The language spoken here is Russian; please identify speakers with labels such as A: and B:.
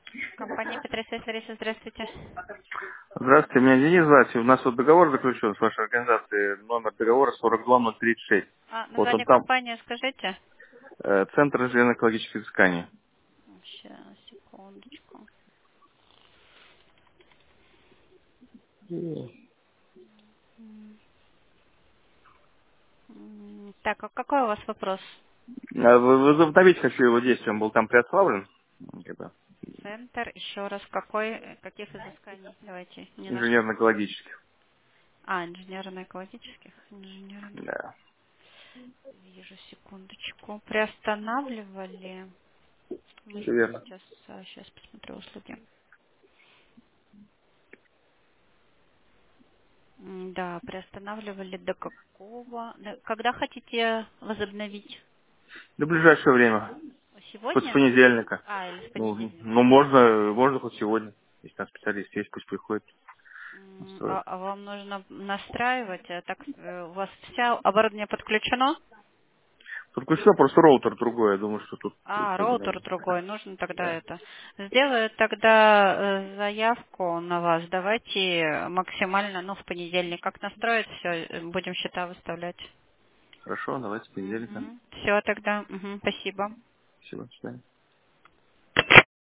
A: Компания Петросвязь Лариса, здравствуйте.
B: Здравствуйте, меня Денис зовут. У нас вот договор заключен с вашей организацией, номер договора 42036. Вот он
A: Название
B: там,
A: компании скажите.
B: Центр инженерно-экологических изысканий.
A: Сейчас, секундочку. Так, а какой у вас вопрос?
B: Возобновить хочу его действие, он был там приославлен. Когда?
A: Центр, еще раз, каких изысканий? Давайте, не наш.
B: Инженерно-экологических.
A: Инженерно-экологических? Инженерно.
B: Да,
A: Вижу, секундочку. Приостанавливали. Мы
B: все верно.
A: сейчас посмотрю услуги. Да, приостанавливали до какого? Когда хотите возобновить?
B: До ближайшее время. Хоть с
A: Сегодня?
B: понедельника.
A: Или с
B: Ну
A: понедельника?
B: можно хоть сегодня. Если там специалист есть, пусть приходит. Устроит.
A: А вам нужно настраивать, у вас вся оборудование подключено?
B: Только все, просто роутер другой, я думаю, что тут как бы
A: Роутер
B: надо.
A: другой, нужно тогда
B: Да.
A: это. Сделаю тогда заявку на вас. Давайте максимально, в понедельник. Как настроить все, будем счета выставлять.
B: Хорошо, давайте с понедельника.
A: Все тогда. Спасибо.
B: Спасибо, до свидания.